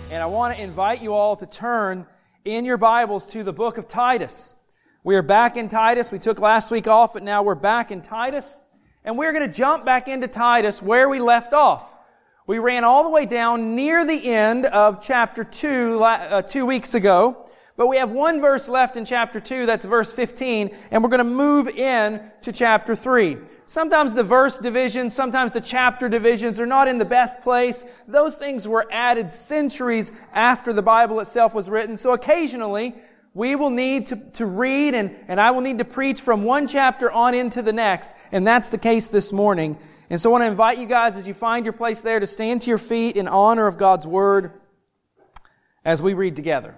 And I want to invite you all to turn in your Bibles to the book of Titus. We are back in Titus. We took last week off, but now we're back in Titus. And we're going to jump back into Titus where we left off. We ran all the way down near the end of chapter 2 2 weeks ago. But we have one verse left in chapter 2, that's verse 15, and we're going to move in to chapter 3. Sometimes the verse divisions, sometimes the chapter divisions are not in the best place. Those things were added centuries after the Bible itself was written. So occasionally, we will need to read and I will need to preach from one chapter on into the next. And that's the case this morning. And so I want to invite you guys, as you find your place there, to stand to your feet in honor of God's Word as we read together.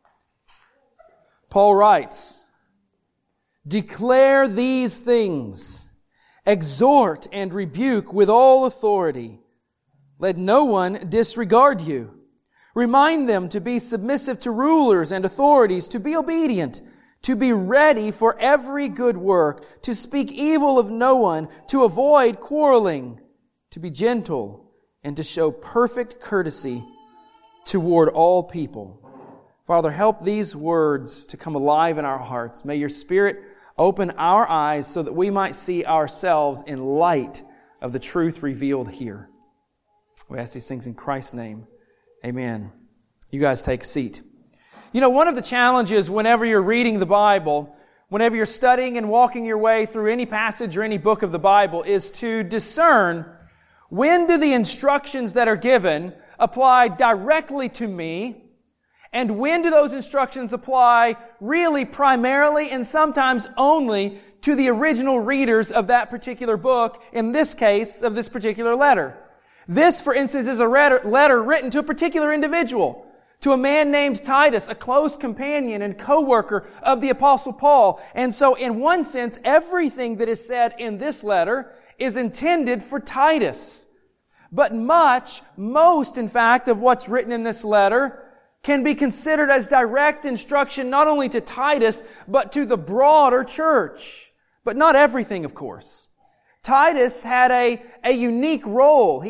Paul writes, "Declare these things, exhort and rebuke with all authority. Let no one disregard you. Remind them to be submissive to rulers and authorities, to be obedient, to be ready for every good work, to speak evil of no one, to avoid quarreling, to be gentle, and to show perfect courtesy toward all people." Father, help these words to come alive in our hearts. May your Spirit open our eyes so that we might see ourselves in light of the truth revealed here. We ask these things in Christ's name. Amen. You guys take a seat. You know, one of the challenges whenever you're reading the Bible, whenever you're studying and walking your way through any passage or any book of the Bible, is to discern when do the instructions that are given apply directly to me, and when do those instructions apply really primarily and sometimes only to the original readers of that particular book, in this case, of this particular letter. This, for instance, is a letter written to a particular individual, to a man named Titus, a close companion and co-worker of the Apostle Paul. And so, in one sense, everything that is said in this letter is intended for Titus. But most, in fact, of what's written in this letter can be considered as direct instruction not only to Titus, but to the broader church. But not everything, of course. Titus had a unique role.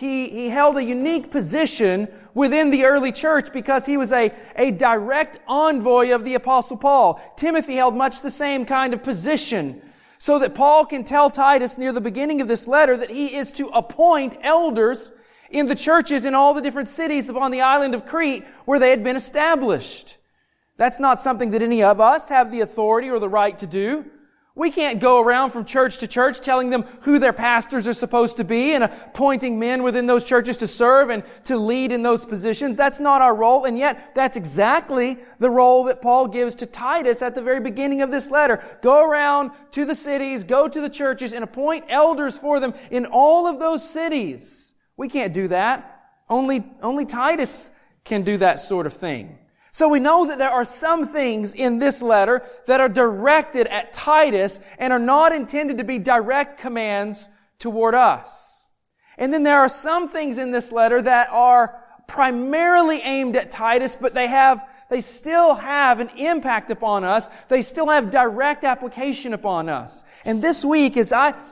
He held a unique position within the early church because he was a direct envoy of the Apostle Paul. Timothy held much the same kind of position, so that Paul can tell Titus near the beginning of this letter that he is to appoint elders in the churches in all the different cities upon the island of Crete where they had been established. That's not something that any of us have the authority or the right to do. We can't go around from church to church telling them who their pastors are supposed to be and appointing men within those churches to serve and to lead in those positions. That's not our role, and yet that's exactly the role that Paul gives to Titus at the very beginning of this letter. Go around to the cities, go to the churches, and appoint elders for them in all of those cities. We can't do that. Only Titus can do that sort of thing. So we know that there are some things in this letter that are directed at Titus and are not intended to be direct commands toward us. And then there are some things in this letter that are primarily aimed at Titus, but they still have an impact upon us. They still have direct application upon us. And this week, as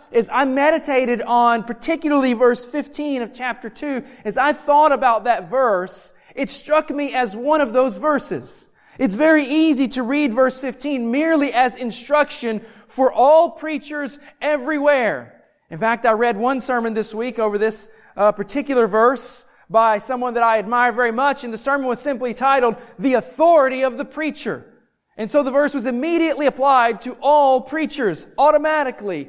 I meditated on particularly verse 15 of chapter 2, as I thought about that verse, it struck me as one of those verses. It's very easy to read verse 15 merely as instruction for all preachers everywhere. In fact, I read one sermon this week over this particular verse by someone that I admire very much, and the sermon was simply titled, "The Authority of the Preacher." And so the verse was immediately applied to all preachers, automatically.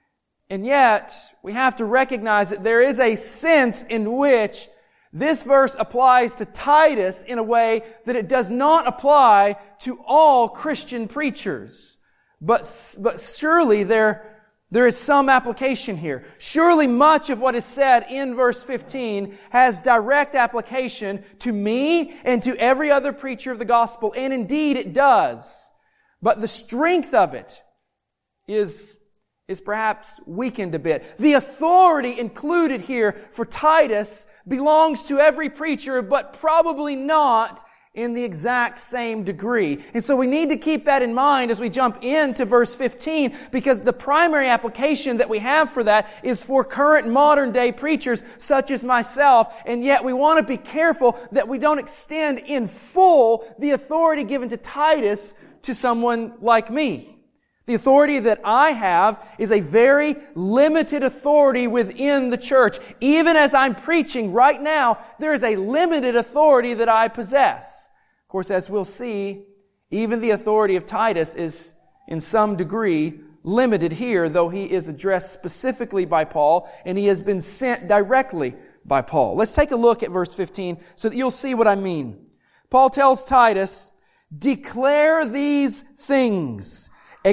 And yet, we have to recognize that there is a sense in which this verse applies to Titus in a way that it does not apply to all Christian preachers. But surely there is some application here. Surely much of what is said in verse 15 has direct application to me and to every other preacher of the gospel, and indeed it does. But the strength of it is perhaps weakened a bit. The authority included here for Titus belongs to every preacher, but probably not in the exact same degree. And so we need to keep that in mind as we jump into verse 15, because the primary application that we have for that is for current modern day preachers such as myself, and yet we want to be careful that we don't extend in full the authority given to Titus to someone like me. The authority that I have is a very limited authority within the church. Even as I'm preaching right now, there is a limited authority that I possess. Of course, as we'll see, even the authority of Titus is in some degree limited here, though he is addressed specifically by Paul and he has been sent directly by Paul. Let's take a look at verse 15 so that you'll see what I mean. Paul tells Titus, "Declare these things.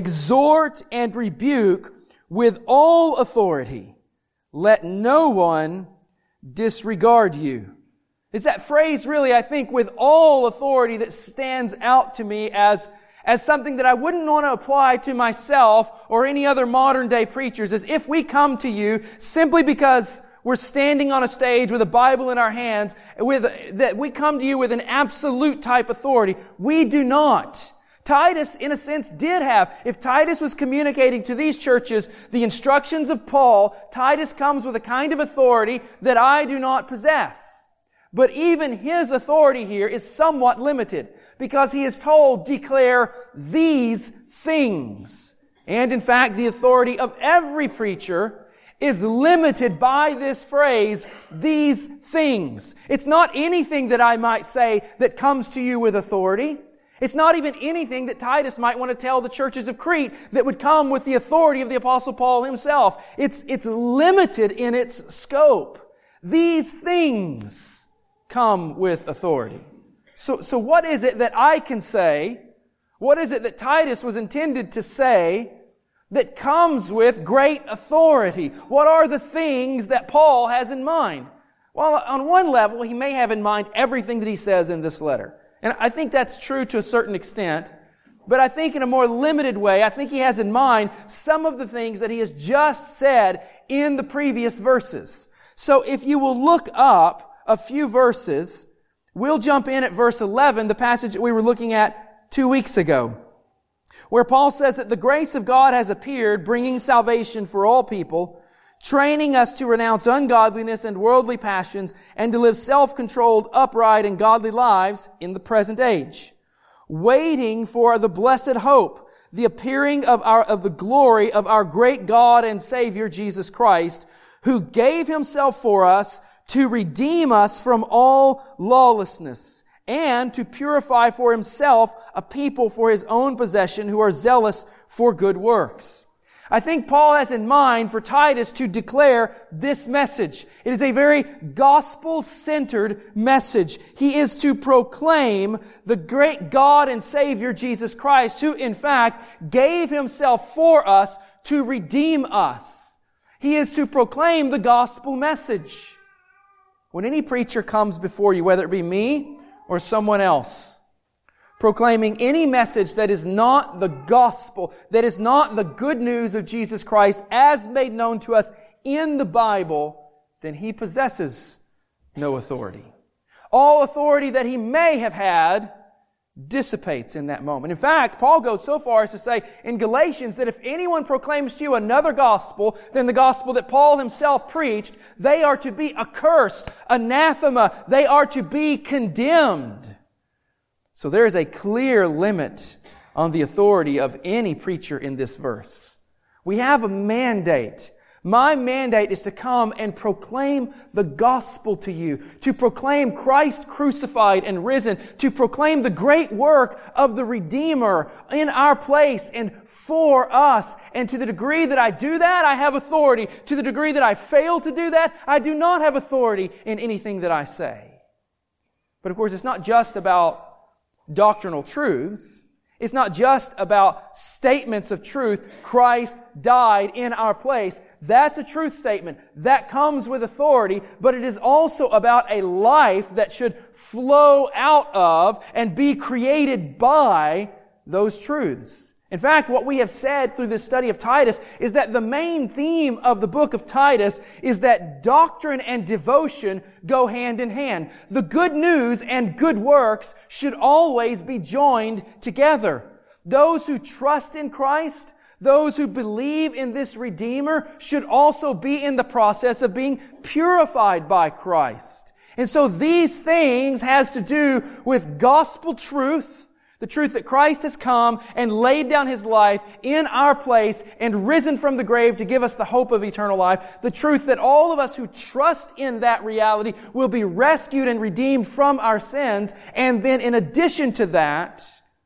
Exhort and rebuke with all authority. Let no one disregard you." It's that phrase really, I think, with all authority that stands out to me as something that I wouldn't want to apply to myself or any other modern day preachers, as if we come to you simply because we're standing on a stage with a Bible in our hands, that we come to you with an absolute type authority. We do not. Titus, in a sense, did have. If Titus was communicating to these churches the instructions of Paul, Titus comes with a kind of authority that I do not possess. But even his authority here is somewhat limited, because he is told, declare these things. And in fact, the authority of every preacher is limited by this phrase, these things. It's not anything that I might say that comes to you with authority. It's not even anything that Titus might want to tell the churches of Crete that would come with the authority of the Apostle Paul himself. It's limited in its scope. These things come with authority. So what is it that I can say? What is it that Titus was intended to say that comes with great authority? What are the things that Paul has in mind? Well, on one level, he may have in mind everything that he says in this letter. And I think that's true to a certain extent. But I think in a more limited way, I think he has in mind some of the things that he has just said in the previous verses. So if you will look up a few verses, we'll jump in at verse 11, the passage that we were looking at 2 weeks ago, where Paul says that the grace of God has appeared, bringing salvation for all people, training us to renounce ungodliness and worldly passions and to live self-controlled, upright, and godly lives in the present age, waiting for the blessed hope, the appearing of the glory of our great God and Savior Jesus Christ, who gave Himself for us to redeem us from all lawlessness and to purify for Himself a people for His own possession who are zealous for good works. I think Paul has in mind for Titus to declare this message. It is a very gospel-centered message. He is to proclaim the great God and Savior Jesus Christ, who in fact gave Himself for us to redeem us. He is to proclaim the gospel message. When any preacher comes before you, whether it be me or someone else, proclaiming any message that is not the gospel, that is not the good news of Jesus Christ as made known to us in the Bible, then he possesses no authority. All authority that he may have had dissipates in that moment. In fact, Paul goes so far as to say in Galatians that if anyone proclaims to you another gospel than the gospel that Paul himself preached, they are to be accursed, anathema, they are to be condemned. So there is a clear limit on the authority of any preacher in this verse. We have a mandate. My mandate is to come and proclaim the gospel to you, to proclaim Christ crucified and risen, to proclaim the great work of the Redeemer in our place and for us. And to the degree that I do that, I have authority. To the degree that I fail to do that, I do not have authority in anything that I say. But of course, it's not just about doctrinal truths. It's not just about statements of truth. Christ died in our place. That's a truth statement. That comes with authority, but it is also about a life that should flow out of and be created by those truths. In fact, what we have said through this study of Titus is that the main theme of the book of Titus is that doctrine and devotion go hand in hand. The good news and good works should always be joined together. Those who trust in Christ, those who believe in this Redeemer, should also be in the process of being purified by Christ. And so these things has to do with gospel truth, the truth that Christ has come and laid down His life in our place and risen from the grave to give us the hope of eternal life. The truth that all of us who trust in that reality will be rescued and redeemed from our sins. And then in addition to that,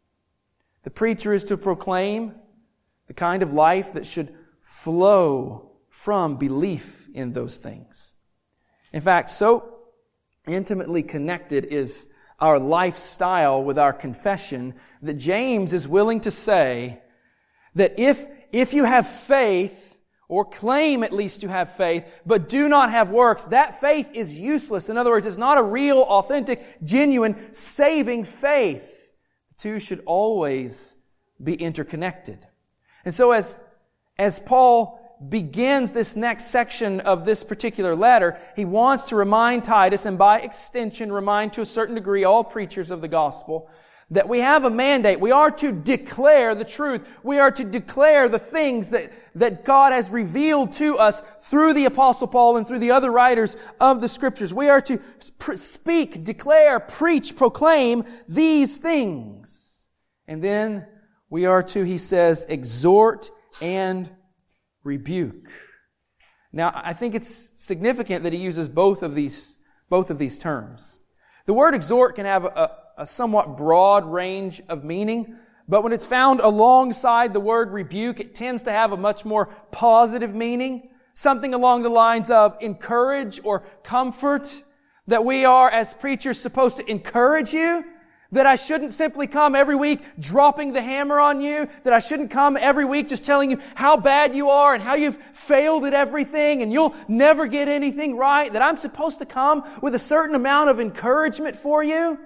the preacher is to proclaim the kind of life that should flow from belief in those things. In fact, so intimately connected is our lifestyle with our confession that James is willing to say that if you have faith, or claim at least to have faith, but do not have works, that faith is useless. In other words, it's not a real, authentic, genuine, saving faith. The two should always be interconnected. And so as Paul begins this next section of this particular letter, he wants to remind Titus, and by extension remind to a certain degree all preachers of the gospel, that we have a mandate. We are to declare the truth. We are to declare the things that God has revealed to us through the Apostle Paul and through the other writers of the Scriptures. We are to speak, declare, preach, proclaim these things. And then we are to, he says, exhort and rebuke. Now, I think it's significant that he uses both of these terms. The word exhort can have a somewhat broad range of meaning, but when it's found alongside the word rebuke, it tends to have a much more positive meaning. Something along the lines of encourage or comfort, that we are as preachers supposed to encourage you. That I shouldn't simply come every week dropping the hammer on you. That I shouldn't come every week just telling you how bad you are and how you've failed at everything and you'll never get anything right. That I'm supposed to come with a certain amount of encouragement for you.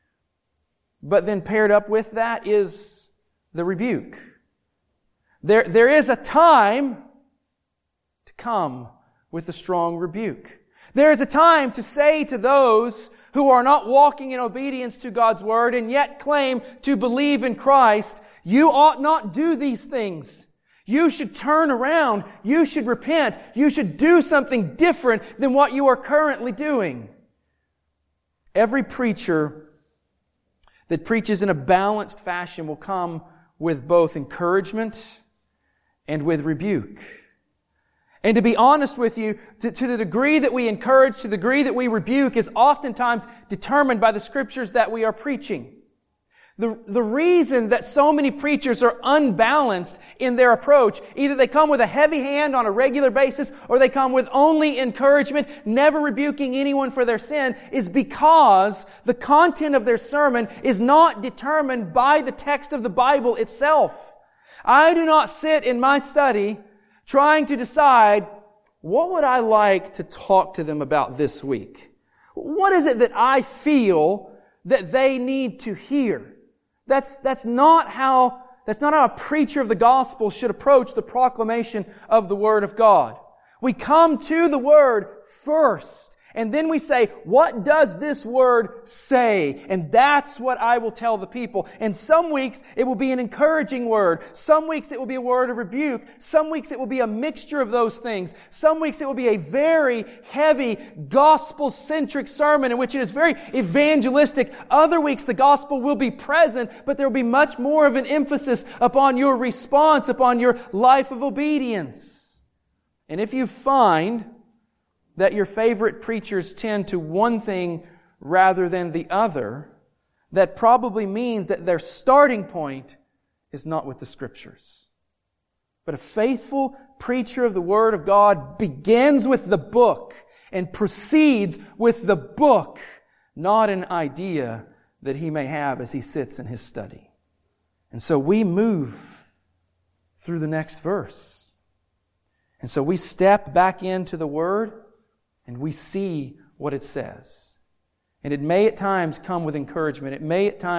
But then paired up with that is the rebuke. There is a time to come with a strong rebuke. There is a time to say to those who are not walking in obedience to God's Word and yet claim to believe in Christ, you ought not do these things. You should turn around. You should repent. You should do something different than what you are currently doing. Every preacher that preaches in a balanced fashion will come with both encouragement and with rebuke. And to be honest with you, to the degree that we encourage, to the degree that we rebuke is oftentimes determined by the Scriptures that we are preaching. The reason that so many preachers are unbalanced in their approach, either they come with a heavy hand on a regular basis or they come with only encouragement, never rebuking anyone for their sin, is because the content of their sermon is not determined by the text of the Bible itself. I do not sit in my study trying to decide, what would I like to talk to them about this week? What is it that I feel that they need to hear? That's not how a preacher of the gospel should approach the proclamation of the Word of God. We come to the Word first. And then we say, what does this Word say? And that's what I will tell the people. And some weeks it will be an encouraging word. Some weeks it will be a word of rebuke. Some weeks it will be a mixture of those things. Some weeks it will be a very heavy gospel-centric sermon in which it is very evangelistic. Other weeks the gospel will be present, but there will be much more of an emphasis upon your response, upon your life of obedience. And if you find that your favorite preachers tend to one thing rather than the other, that probably means that their starting point is not with the Scriptures. But a faithful preacher of the Word of God begins with the book and proceeds with the book, not an idea that he may have as he sits in his study. And so we move through the next verse. And so we step back into the Word and we see what it says. And it may at times come with encouragement. It may at times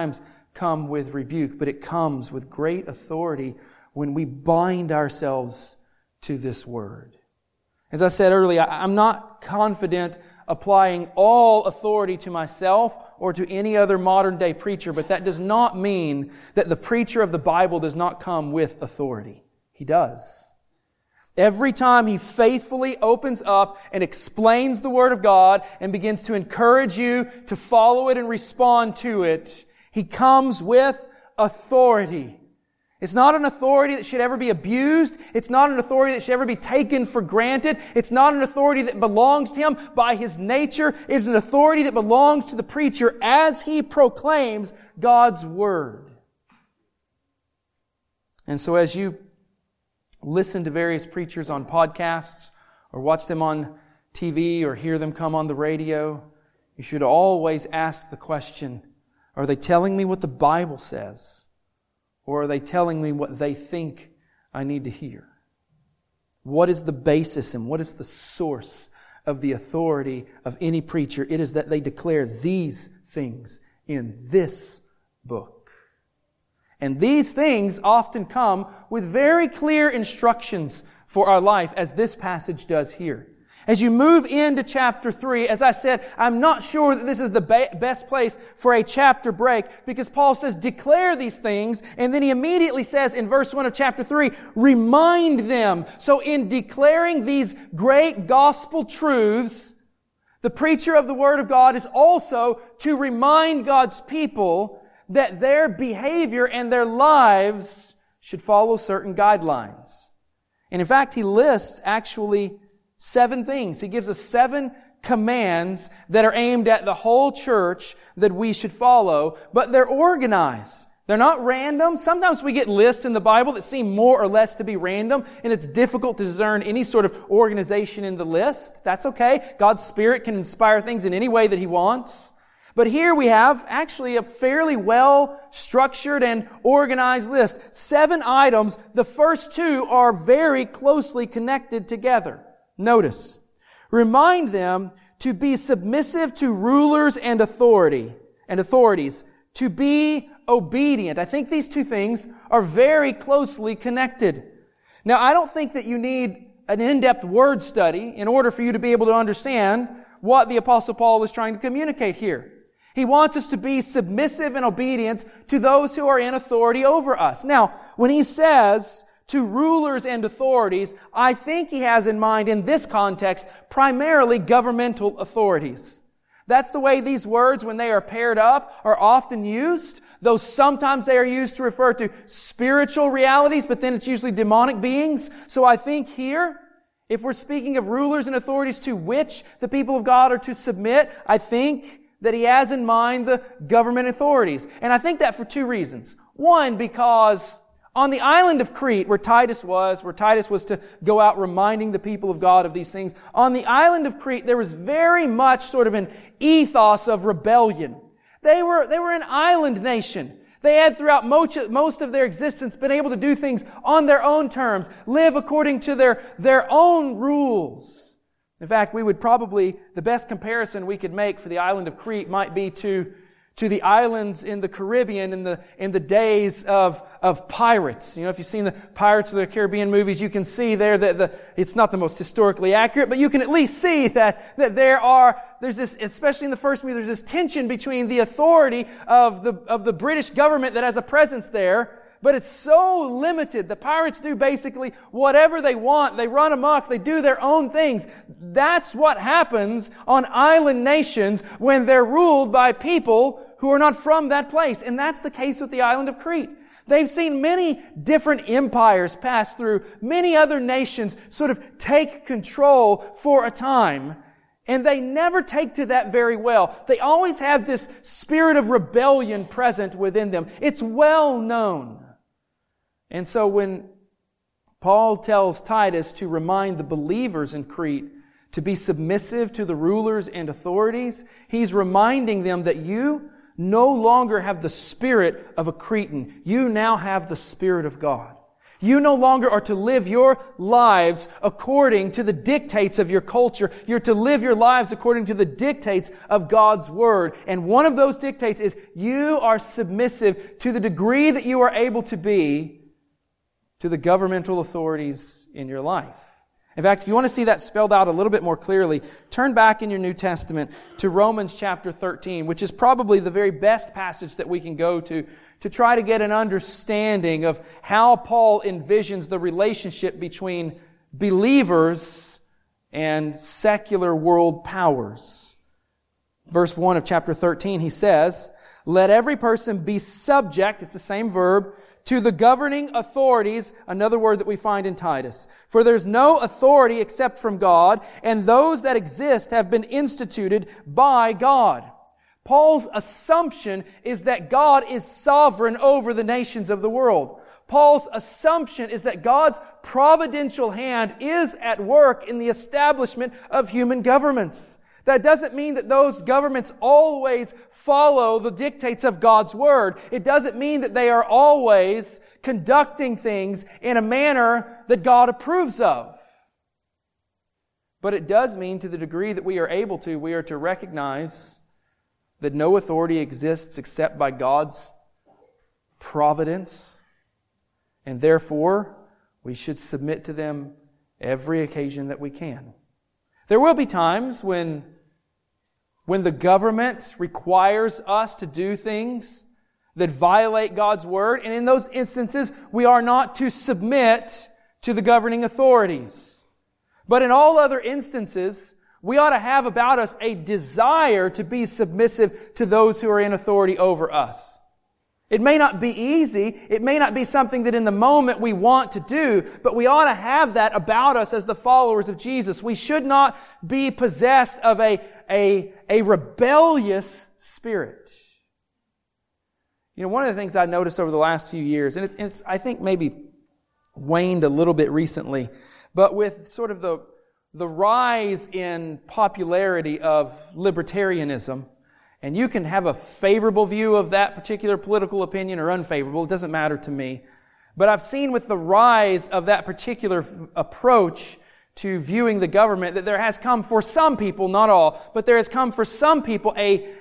come with rebuke, but it comes with great authority when we bind ourselves to this Word. As I said earlier, I'm not confident applying all authority to myself or to any other modern day preacher, but that does not mean that the preacher of the Bible does not come with authority. He does. Every time he faithfully opens up and explains the Word of God and begins to encourage you to follow it and respond to it, he comes with authority. It's not an authority that should ever be abused. It's not an authority that should ever be taken for granted. It's not an authority that belongs to him by his nature. It is an authority that belongs to the preacher as he proclaims God's Word. And so as you listen to various preachers on podcasts or watch them on TV or hear them come on the radio, you should always ask the question, are they telling me what the Bible says? Or are they telling me what they think I need to hear? What is the basis and what is the source of the authority of any preacher? It is that they declare these things in this book. And these things often come with very clear instructions for our life, as this passage does here. As you move into chapter 3, as I said, I'm not sure that this is the best place for a chapter break, because Paul says, declare these things, and then he immediately says in verse 1 of chapter 3, remind them. So in declaring these great gospel truths, the preacher of the Word of God is also to remind God's people that their behavior and their lives should follow certain guidelines. And in fact, he lists actually 7 things. He gives us 7 commands that are aimed at the whole church that we should follow, but they're organized. They're not random. Sometimes we get lists in the Bible that seem more or less to be random, and it's difficult to discern any sort of organization in the list. That's okay. God's Spirit can inspire things in any way that He wants. But here we have actually a fairly well-structured and organized list. 7 items. The first 2 are very closely connected together. Notice, remind them to be submissive to rulers and authorities, to be obedient. I think these 2 things are very closely connected. Now, I don't think that you need an in-depth word study in order for you to be able to understand what the Apostle Paul is trying to communicate here. He wants us to be submissive in obedience to those who are in authority over us. Now, when he says to rulers and authorities, I think he has in mind in this context primarily governmental authorities. That's the way these words, when they are paired up, are often used, though sometimes they are used to refer to spiritual realities, but then it's usually demonic beings. So I think here, if we're speaking of rulers and authorities to which the people of God are to submit, I think that he has in mind the government authorities. And I think that for 2 reasons. One, because on the island of Crete, where Titus was to go out reminding the people of God of these things, on the island of Crete, there was very much sort of an ethos of rebellion. They were an island nation. They had throughout most of their existence been able to do things on their own terms, live according to their own rules. In fact, the best comparison we could make for the island of Crete might be to the islands in the Caribbean in the days of pirates. You know, if you've seen the Pirates of the Caribbean movies, you can see there that it's not the most historically accurate, but you can at least see that there's this, especially in the first movie, there's this tension between the authority of the British government that has a presence there, but it's so limited. The pirates do basically whatever they want. They run amok. They do their own things. That's what happens on island nations when they're ruled by people who are not from that place. And that's the case with the island of Crete. They've seen many different empires pass through, many other nations sort of take control for a time. And they never take to that very well. They always have this spirit of rebellion present within them. It's well known. And so when Paul tells Titus to remind the believers in Crete to be submissive to the rulers and authorities, he's reminding them that you no longer have the spirit of a Cretan. You now have the Spirit of God. You no longer are to live your lives according to the dictates of your culture. You're to live your lives according to the dictates of God's Word. And one of those dictates is you are submissive to the degree that you are able to be to the governmental authorities in your life. In fact, if you want to see that spelled out a little bit more clearly, turn back in your New Testament to Romans chapter 13, which is probably the very best passage that we can go to try to get an understanding of how Paul envisions the relationship between believers and secular world powers. Verse 1 of chapter 13, he says, "Let every person be subject," it's the same verb, "to the governing authorities," another word that we find in Titus. "For there's no authority except from God, and those that exist have been instituted by God." Paul's assumption is that God is sovereign over the nations of the world. Paul's assumption is that God's providential hand is at work in the establishment of human governments. That doesn't mean that those governments always follow the dictates of God's Word. It doesn't mean that they are always conducting things in a manner that God approves of. But it does mean, to the degree that we are able to, we are to recognize that no authority exists except by God's providence, and therefore we should submit to them every occasion that we can. There will be times when the government requires us to do things that violate God's Word, and in those instances, we are not to submit to the governing authorities. But in all other instances, we ought to have about us a desire to be submissive to those who are in authority over us. It may not be easy. It may not be something that in the moment we want to do, but we ought to have that about us as the followers of Jesus. We should not be possessed of a rebellious spirit. You know, one of the things I noticed over the last few years, and it's I think maybe waned a little bit recently, but with sort of the rise in popularity of libertarianism, and you can have a favorable view of that particular political opinion or unfavorable. It doesn't matter to me. But I've seen with the rise of that particular approach to viewing the government that there has come for some people, not all, but there has come for some people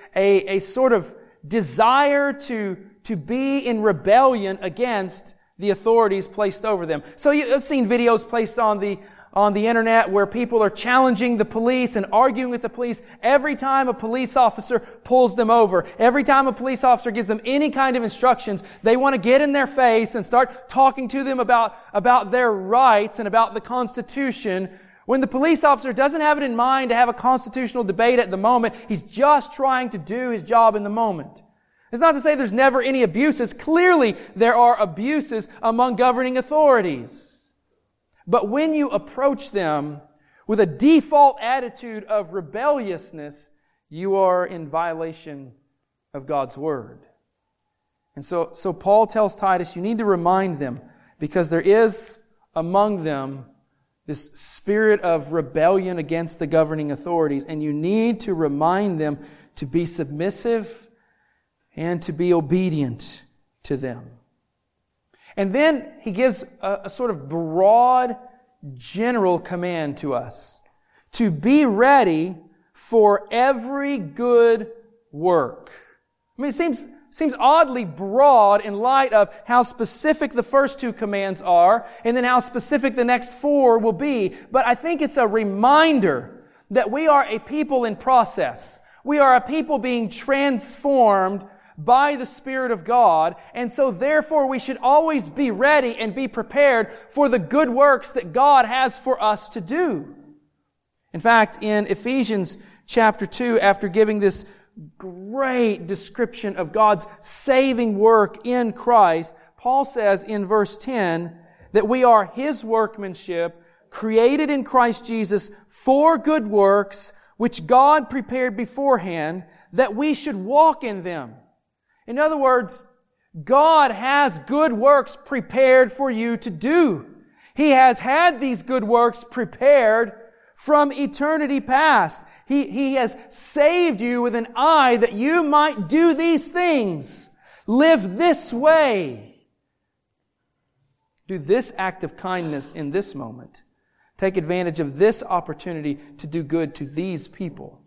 a sort of desire to be in rebellion against the authorities placed over them. So you've seen videos placed on the internet where people are challenging the police and arguing with the police every time a police officer pulls them over. Every time a police officer gives them any kind of instructions, they want to get in their face and start talking to them about their rights and about the Constitution. When the police officer doesn't have it in mind to have a constitutional debate at the moment, he's just trying to do his job in the moment. It's not to say there's never any abuses. Clearly, there are abuses among governing authorities. But when you approach them with a default attitude of rebelliousness, you are in violation of God's Word. And so Paul tells Titus, you need to remind them, because there is among them this spirit of rebellion against the governing authorities, and you need to remind them to be submissive and to be obedient to them. And then he gives a sort of broad, general command to us to be ready for every good work. I mean, it seems oddly broad in light of how specific the first two commands are, and then how specific the next four will be. But I think it's a reminder that we are a people in process. We are a people being transformed by the Spirit of God, and so therefore we should always be ready and be prepared for the good works that God has for us to do. In fact, in Ephesians chapter 2, after giving this great description of God's saving work in Christ, Paul says in verse 10 that we are His workmanship, created in Christ Jesus for good works, which God prepared beforehand, that we should walk in them. In other words, God has good works prepared for you to do. He has had these good works prepared from eternity past. He has saved you with an eye that you might do these things. Live this way. Do this act of kindness in this moment. Take advantage of this opportunity to do good to these people.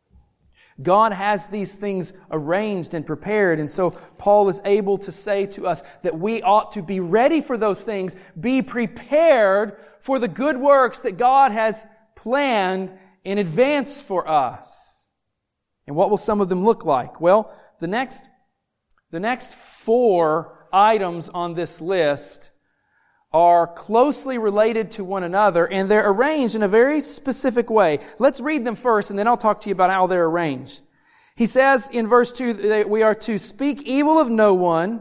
God has these things arranged and prepared, and so Paul is able to say to us that we ought to be ready for those things, be prepared for the good works that God has planned in advance for us. And what will some of them look like? Well, the next 4 items on this list are closely related to one another, and they're arranged in a very specific way. Let's read them first, and then I'll talk to you about how they're arranged. He says in verse 2 that we are to speak evil of no one,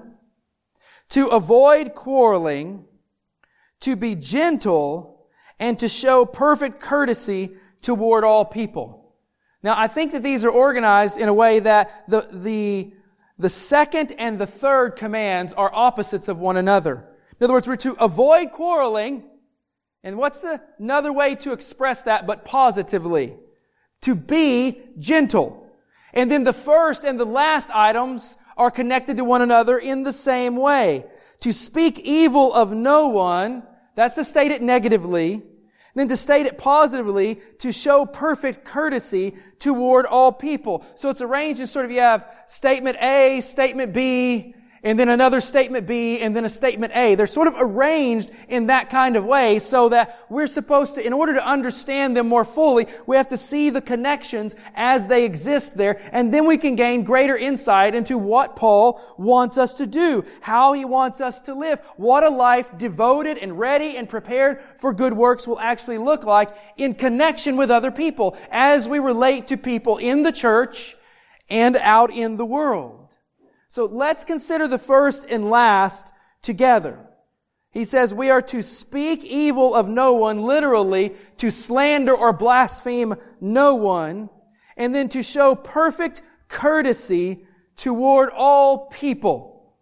to avoid quarreling, to be gentle, and to show perfect courtesy toward all people. Now, I think that these are organized in a way that the second and the third commands are opposites of one another. In other words, we're to avoid quarreling. And what's another way to express that but positively? To be gentle. And then the first and the last items are connected to one another in the same way. To speak evil of no one, that's to state it negatively. Then to state it positively, to show perfect courtesy toward all people. So it's arranged in sort of, you have statement A, statement B, and then another statement B, and then a statement A. They're sort of arranged in that kind of way so that we're supposed to, in order to understand them more fully, we have to see the connections as they exist there, and then we can gain greater insight into what Paul wants us to do, how he wants us to live, what a life devoted and ready and prepared for good works will actually look like in connection with other people as we relate to people in the church and out in the world. So let's consider the first and last together. He says we are to speak evil of no one, literally, to slander or blaspheme no one, and then to show perfect courtesy toward all people.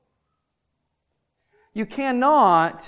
You cannot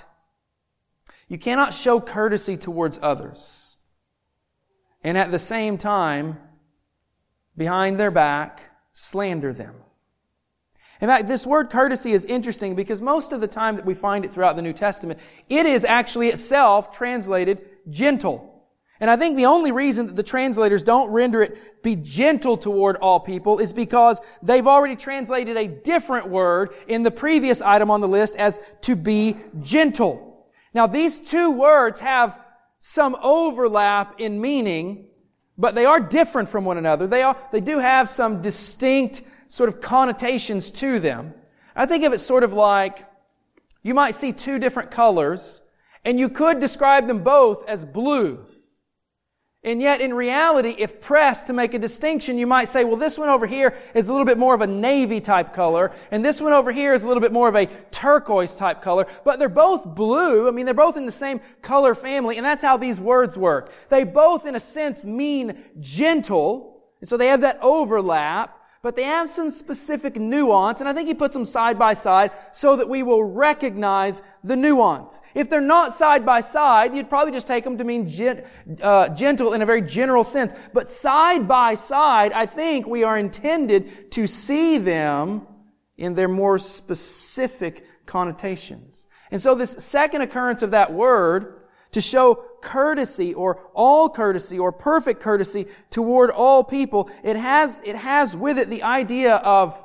show courtesy towards others and at the same time, behind their back, slander them. In fact, this word courtesy is interesting because most of the time that we find it throughout the New Testament, it is actually itself translated gentle. And I think the only reason that the translators don't render it be gentle toward all people is because they've already translated a different word in the previous item on the list as to be gentle. Now, these two words have some overlap in meaning, but they are different from one another. They do have some distinct sort of connotations to them. I think of it sort of like you might see 2 different colors and you could describe them both as blue. And yet in reality, if pressed to make a distinction, you might say, well, this one over here is a little bit more of a navy type color and this one over here is a little bit more of a turquoise type color. But they're both blue. I mean, they're both in the same color family, and that's how these words work. They both, in a sense, mean gentle. And so they have that overlap. But they have some specific nuance, and I think he puts them side by side so that we will recognize the nuance. If they're not side by side, you'd probably just take them to mean gentle in a very general sense. But side by side, I think we are intended to see them in their more specific connotations. And so this second occurrence of that word, to show courtesy or all courtesy or perfect courtesy toward all people, it has with it the idea of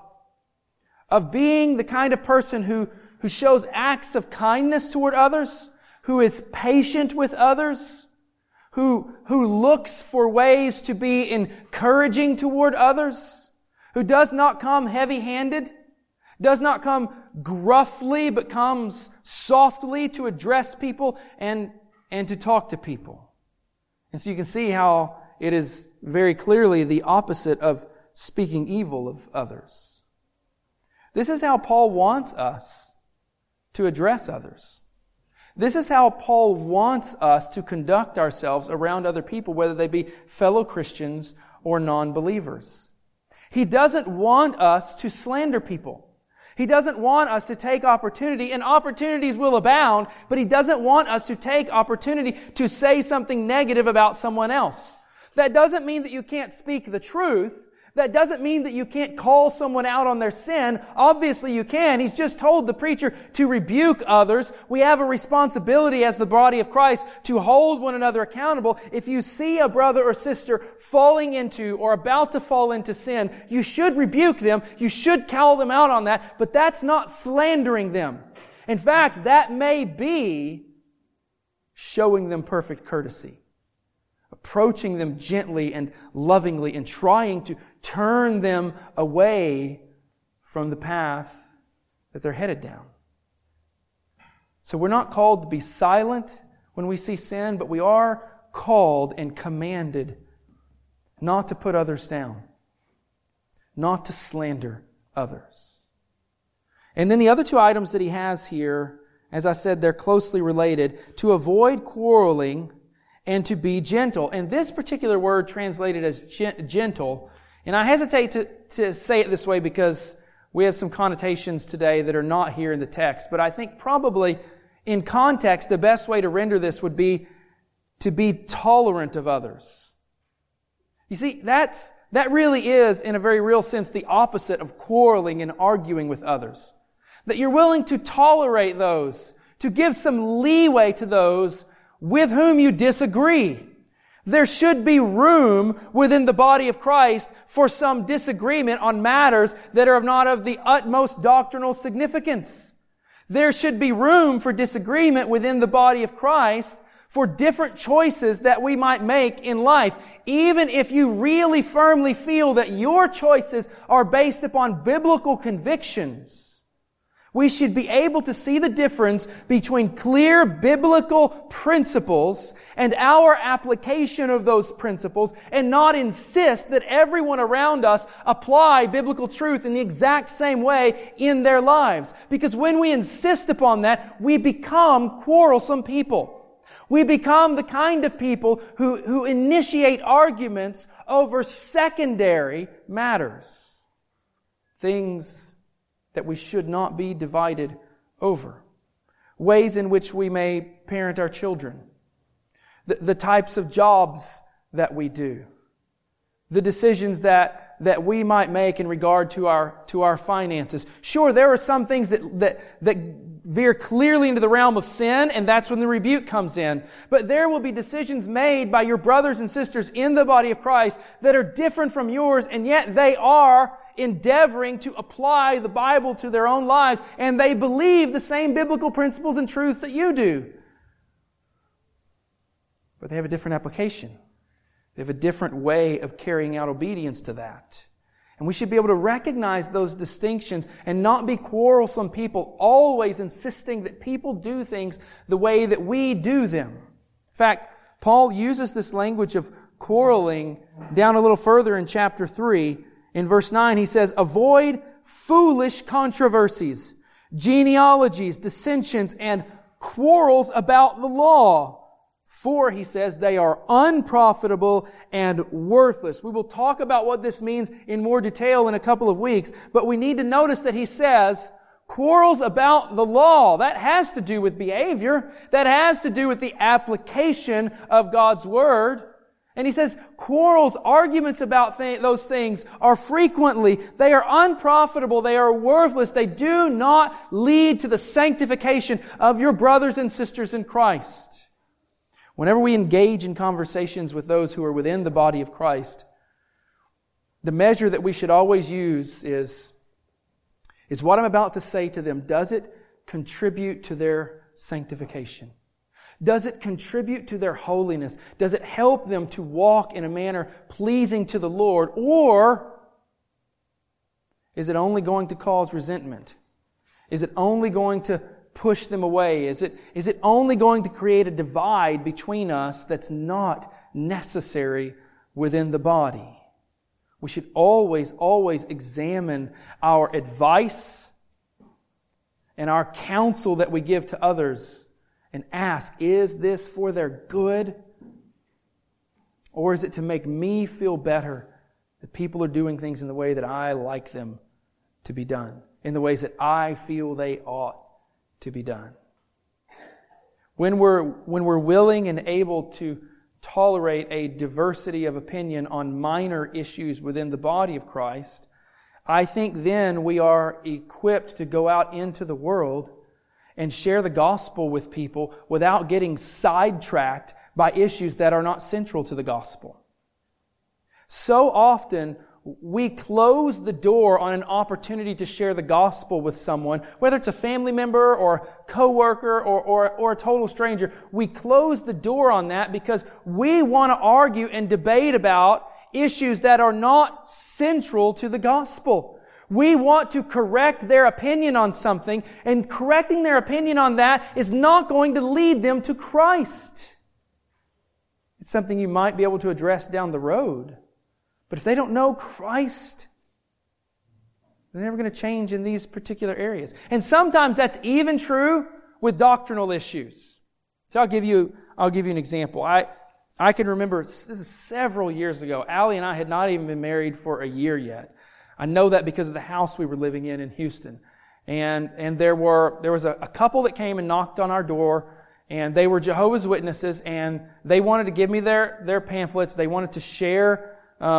being the kind of person who shows acts of kindness toward others, who is patient with others, who looks for ways to be encouraging toward others, who does not come heavy-handed, does not come gruffly, but comes softly to address people and to talk to people. And so you can see how it is very clearly the opposite of speaking evil of others. This is how Paul wants us to address others. This is how Paul wants us to conduct ourselves around other people, whether they be fellow Christians or non-believers. He doesn't want us to slander people. He doesn't want us to take opportunity, and opportunities will abound, but He doesn't want us to take opportunity to say something negative about someone else. That doesn't mean that you can't speak the truth. That doesn't mean that you can't call someone out on their sin. Obviously you can. He's just told the preacher to rebuke others. We have a responsibility as the body of Christ to hold one another accountable. If you see a brother or sister falling into or about to fall into sin, you should rebuke them. You should call them out on that, but that's not slandering them. In fact, that may be showing them perfect courtesy. Approaching them gently and lovingly and trying to turn them away from the path that they're headed down. So we're not called to be silent when we see sin, but we are called and commanded not to put others down, not to slander others. And then the other two items that he has here, as I said, they're closely related: to avoid quarreling and to be gentle. And this particular word translated as gentle, and I hesitate to say it this way because we have some connotations today that are not here in the text, but I think probably in context the best way to render this would be to be tolerant of others. You see, that really is, in a very real sense, the opposite of quarreling and arguing with others. That you're willing to tolerate those, to give some leeway to those with whom you disagree. There should be room within the body of Christ for some disagreement on matters that are not of the utmost doctrinal significance. There should be room for disagreement within the body of Christ for different choices that we might make in life, even if you really firmly feel that your choices are based upon biblical convictions. We should be able to see the difference between clear biblical principles and our application of those principles, and not insist that everyone around us apply biblical truth in the exact same way in their lives. Because when we insist upon that, we become quarrelsome people. We become the kind of people who initiate arguments over secondary matters. Things that we should not be divided over. Ways in which we may parent our children. The types of jobs that we do. The decisions that we might make in regard to our finances. Sure, there are some things that veer clearly into the realm of sin, and that's when the rebuke comes in. But there will be decisions made by your brothers and sisters in the body of Christ that are different from yours, and yet they are endeavoring to apply the Bible to their own lives, and they believe the same biblical principles and truths that you do. But they have a different application. They have a different way of carrying out obedience to that. And we should be able to recognize those distinctions and not be quarrelsome people, always insisting that people do things the way that we do them. In fact, Paul uses this language of quarreling down a little further in chapter 3. In verse 9, he says, "Avoid foolish controversies, genealogies, dissensions, and quarrels about the law. For," he says, "they are unprofitable and worthless." We will talk about what this means in more detail in a couple of weeks, but we need to notice that he says, quarrels about the law. That has to do with behavior. That has to do with the application of God's Word. And he says, quarrels, arguments about those things are frequently, they are unprofitable, they are worthless, they do not lead to the sanctification of your brothers and sisters in Christ. Whenever we engage in conversations with those who are within the body of Christ, the measure that we should always use is what I'm about to say to them, does it contribute to their sanctification? Does it contribute to their holiness? Does it help them to walk in a manner pleasing to the Lord? Or is it only going to cause resentment? Is it only going to push them away? Is it only going to create a divide between us that's not necessary within the body? We should always examine our advice and our counsel that we give to others and ask, is this for their good? Or is it to make me feel better that people are doing things in the way that I like them to be done, in the ways that I feel they ought to be done? When we're willing and able to tolerate a diversity of opinion on minor issues within the body of Christ, I think then we are equipped to go out into the world and share the gospel with people without getting sidetracked by issues that are not central to the gospel. So often, we close the door on an opportunity to share the gospel with someone, whether it's a family member or coworker or a total stranger. We close the door on that because we want to argue and debate about issues that are not central to the gospel. We want to correct their opinion on something, and correcting their opinion on that is not going to lead them to Christ. It's something you might be able to address down the road. But if they don't know Christ, they're never going to change in these particular areas. And sometimes that's even true with doctrinal issues. So I'll give you an example. I can remember, this is several years ago, Allie and I had not even been married for a year yet. I know that because of the house we were living in Houston. And there was a couple that came and knocked on our door, and they were Jehovah's Witnesses, and they wanted to give me their pamphlets. They wanted to share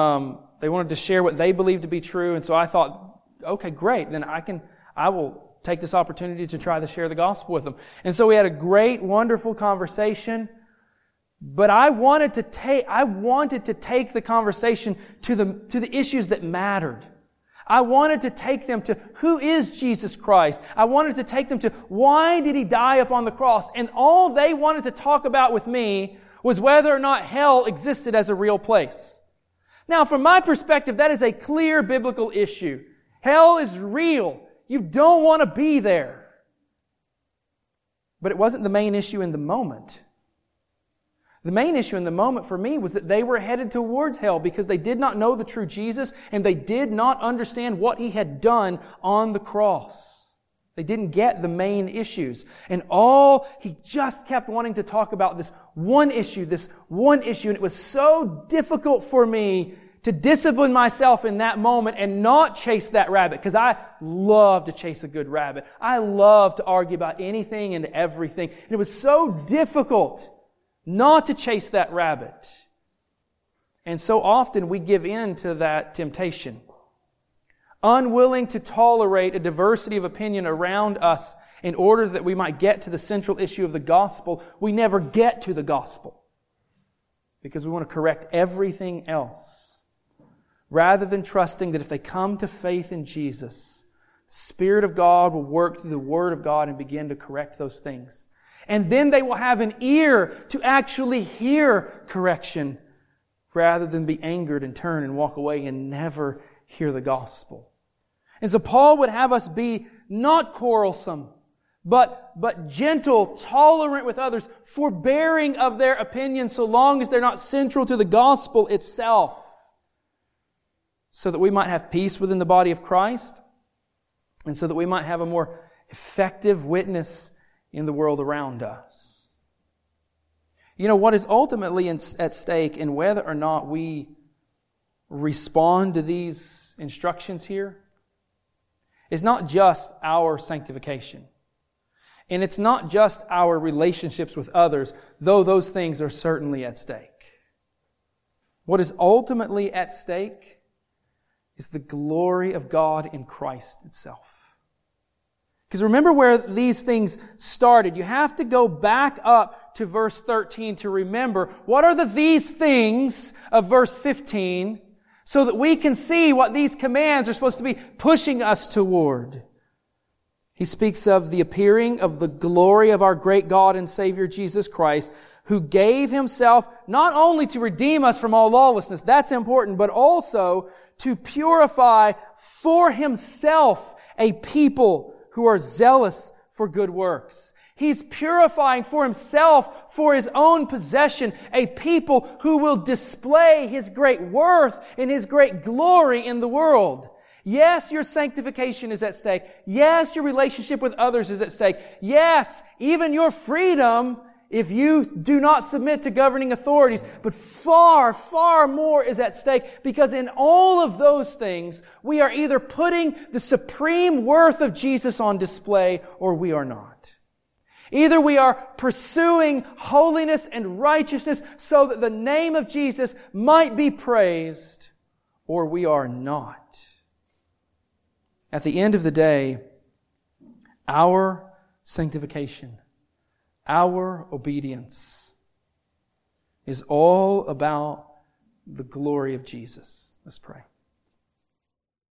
what they believed to be true. And so I thought, okay, great. Then I will take this opportunity to try to share the gospel with them. And so we had a great, wonderful conversation. But I wanted to take the conversation to the issues that mattered. I wanted to take them to who is Jesus Christ. I wanted to take them to why did He die upon the cross? And all they wanted to talk about with me was whether or not hell existed as a real place. Now, from my perspective, that is a clear biblical issue. Hell is real. You don't want to be there. But it wasn't the main issue in the moment. The main issue in the moment for me was that they were headed towards hell because they did not know the true Jesus and they did not understand what He had done on the cross. They didn't get the main issues. And He just kept wanting to talk about this one issue. And it was so difficult for me to discipline myself in that moment and not chase that rabbit, because I love to chase a good rabbit. I love to argue about anything and everything. And it was so difficult not to chase that rabbit. And so often we give in to that temptation. Unwilling to tolerate a diversity of opinion around us in order that we might get to the central issue of the gospel, we never get to the gospel because we want to correct everything else. Rather than trusting that if they come to faith in Jesus, the Spirit of God will work through the Word of God and begin to correct those things. And then they will have an ear to actually hear correction rather than be angered and turn and walk away and never hear the gospel. And so Paul would have us be not quarrelsome, but gentle, tolerant with others, forbearing of their opinions so long as they're not central to the gospel itself, so that we might have peace within the body of Christ and so that we might have a more effective witness in the world around us. You know, what is ultimately at stake in whether or not we respond to these instructions here is not just our sanctification. And it's not just our relationships with others, though those things are certainly at stake. What is ultimately at stake is the glory of God in Christ itself. Because remember where these things started. You have to go back up to verse 13 to remember what are these things of verse 15 so that we can see what these commands are supposed to be pushing us toward. He speaks of the appearing of the glory of our great God and Savior Jesus Christ, who gave Himself not only to redeem us from all lawlessness, that's important, but also to purify for Himself a people who are zealous for good works. He's purifying for Himself, for His own possession, a people who will display His great worth and His great glory in the world. Yes, your sanctification is at stake. Yes, your relationship with others is at stake. Yes, even your freedom if you do not submit to governing authorities. But far, far more is at stake, because in all of those things, we are either putting the supreme worth of Jesus on display or we are not. Either we are pursuing holiness and righteousness so that the name of Jesus might be praised, or we are not. At the end of the day, our sanctification, our obedience is all about the glory of Jesus. Let's pray.